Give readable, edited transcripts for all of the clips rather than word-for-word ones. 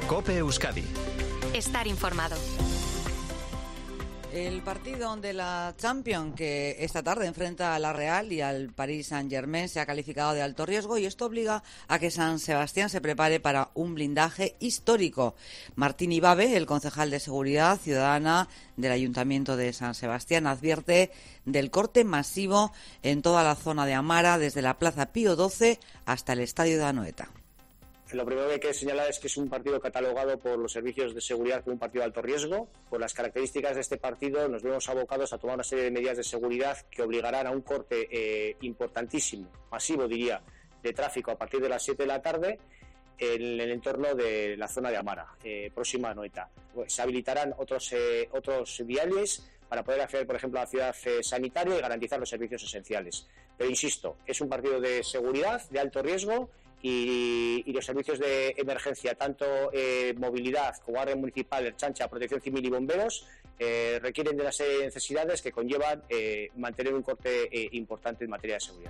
COPE Euskadi. Estar informado. El partido de la Champions, que esta tarde enfrenta a la Real y al Paris Saint-Germain, se ha calificado de alto riesgo y esto obliga a que San Sebastián se prepare para un blindaje histórico. Martín Ibabe, el concejal de Seguridad Ciudadana del Ayuntamiento de San Sebastián, advierte del corte masivo en toda la zona de Amara, desde la Plaza Pío XII hasta el Estadio de Anoeta. Lo primero que hay que señalar es que es un partido catalogado por los servicios de seguridad como un partido de alto riesgo. Por las características de este partido nos vemos abocados a tomar una serie de medidas de seguridad que obligarán a un corte importantísimo, masivo diría, de tráfico a partir de las 7 de la tarde en el entorno de la zona de Amara, próxima a Anoeta. Se habilitarán otros viales para poder acceder, por ejemplo, a la ciudad sanitaria y garantizar los servicios esenciales. Pero insisto, es un partido de seguridad, de alto riesgo, y los servicios de emergencia, tanto movilidad como Guardia Municipal, Ertzaintza, Protección Civil y Bomberos, requieren de una serie de necesidades que conllevan mantener un corte importante en materia de seguridad.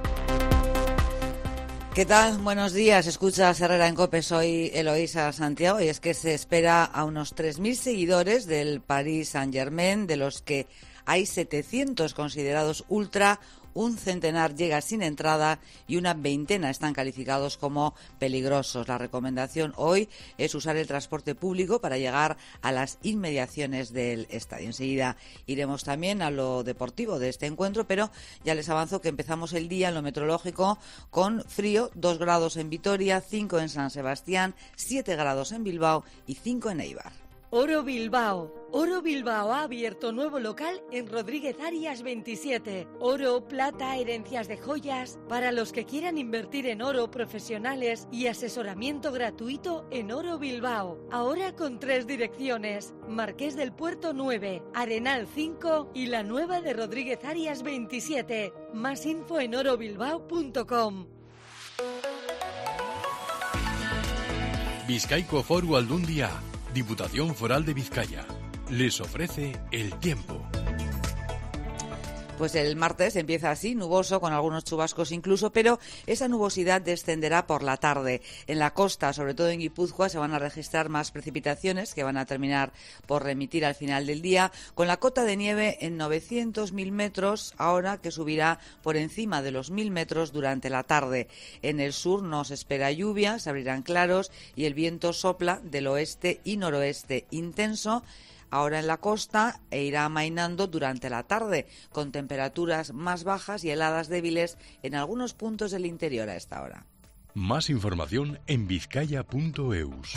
¿Qué tal? Buenos días. Escuchas Herrera en COPE. Soy Eloísa Santiago y es que se espera a unos 3.000 seguidores del Paris Saint-Germain, de los que hay 700 considerados ultra. Un centenar llega sin entrada y una veintena están calificados como peligrosos. La recomendación hoy es usar el transporte público para llegar a las inmediaciones del estadio. Enseguida iremos también a lo deportivo de este encuentro, pero ya les avanzo que empezamos el día en lo meteorológico con frío, 2 grados en Vitoria, 5 en San Sebastián, 7 grados en Bilbao y 5 en Eibar. Oro Bilbao. Oro Bilbao ha abierto nuevo local en Rodríguez Arias 27. Oro, plata, herencias de joyas. Para los que quieran invertir en oro, profesionales y asesoramiento gratuito en Oro Bilbao. Ahora con 3 direcciones. Marqués del Puerto 9, Arenal 5 y la nueva de Rodríguez Arias 27. Más info en orobilbao.com. Bizkaiko Foru Aldundia, Diputación Foral de Vizcaya, les ofrece el tiempo. Pues el martes empieza así, nuboso, con algunos chubascos incluso, pero esa nubosidad descenderá por la tarde. En la costa, sobre todo en Guipúzcoa, se van a registrar más precipitaciones que van a terminar por remitir al final del día, con la cota de nieve en 900.000 metros, ahora que subirá por encima de los 1.000 metros durante la tarde. En el sur nos espera lluvia, se abrirán claros y el viento sopla del oeste y noroeste intenso, ahora en la costa, e irá amainando durante la tarde, con temperaturas más bajas y heladas débiles en algunos puntos del interior a esta hora. Más información en vizcaya.eus.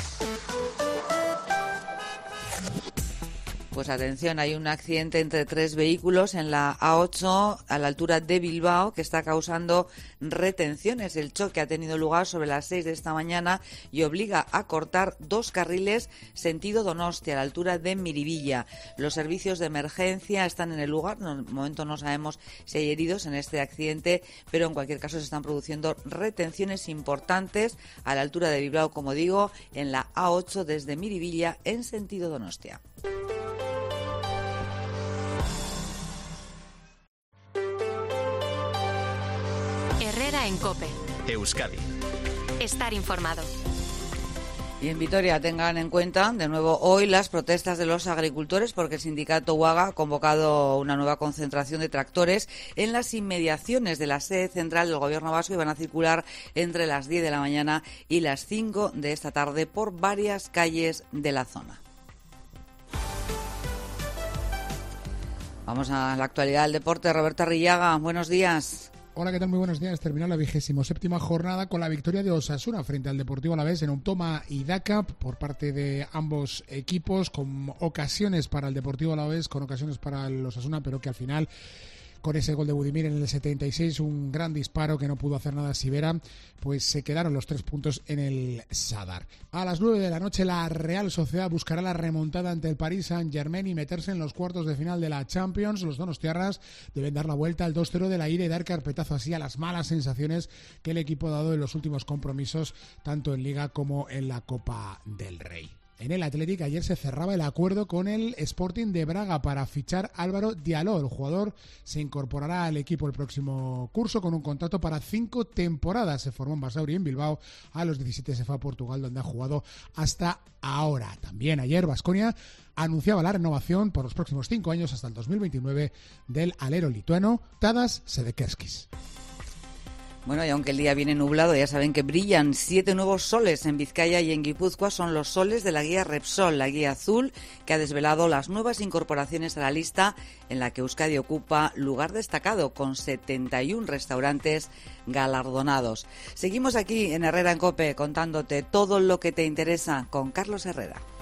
Pues atención, hay un accidente entre 3 vehículos en la A8 a la altura de Bilbao que está causando retenciones. El choque ha tenido lugar sobre las 6 de esta mañana y obliga a cortar 2 carriles sentido Donostia a la altura de Miribilla. Los servicios de emergencia están en el lugar. De momento no sabemos si hay heridos en este accidente, pero en cualquier caso se están produciendo retenciones importantes a la altura de Bilbao, como digo, en la A8 desde Miribilla en sentido Donostia. Herrera en COPE. Euskadi. Estar informado. Y en Vitoria tengan en cuenta de nuevo hoy las protestas de los agricultores, porque el sindicato UAGA ha convocado una nueva concentración de tractores en las inmediaciones de la sede central del Gobierno vasco y van a circular entre las 10 de la mañana y las 5 de esta tarde por varias calles de la zona. Vamos a la actualidad del deporte. Roberto Arrillaga, buenos días. Hola, ¿qué tal? Muy buenos días. Terminó la 27ª jornada con la victoria de Osasuna frente al Deportivo Alavés en Toma y Daca por parte de ambos equipos, con ocasiones para el Deportivo Alavés, con ocasiones para el Osasuna, pero que al final, con ese gol de Budimir en el 76, un gran disparo que no pudo hacer nada Sivera, pues se quedaron los 3 puntos en el Sadar. A las 9 de la noche la Real Sociedad buscará la remontada ante el Paris Saint-Germain y meterse en los cuartos de final de la Champions. Los donostiarras deben dar la vuelta al 2-0 de la ira y dar carpetazo así a las malas sensaciones que el equipo ha dado en los últimos compromisos, tanto en Liga como en la Copa del Rey. En el Athletic ayer se cerraba el acuerdo con el Sporting de Braga para fichar Álvaro Diallo. El jugador se incorporará al equipo el próximo curso con un contrato para 5 temporadas. Se formó en Basauri, en Bilbao. A los 17 se fue a Portugal, donde ha jugado hasta ahora. También ayer Baskonia anunciaba la renovación por los próximos 5 años hasta el 2029 del alero lituano Tadas Sedekerskis. Bueno, y aunque el día viene nublado, ya saben que brillan 7 nuevos soles en Vizcaya y en Guipúzcoa. Son los soles de la guía Repsol, la guía azul, que ha desvelado las nuevas incorporaciones a la lista, en la que Euskadi ocupa lugar destacado con 71 restaurantes galardonados. Seguimos aquí en Herrera en COPE contándote todo lo que te interesa con Carlos Herrera.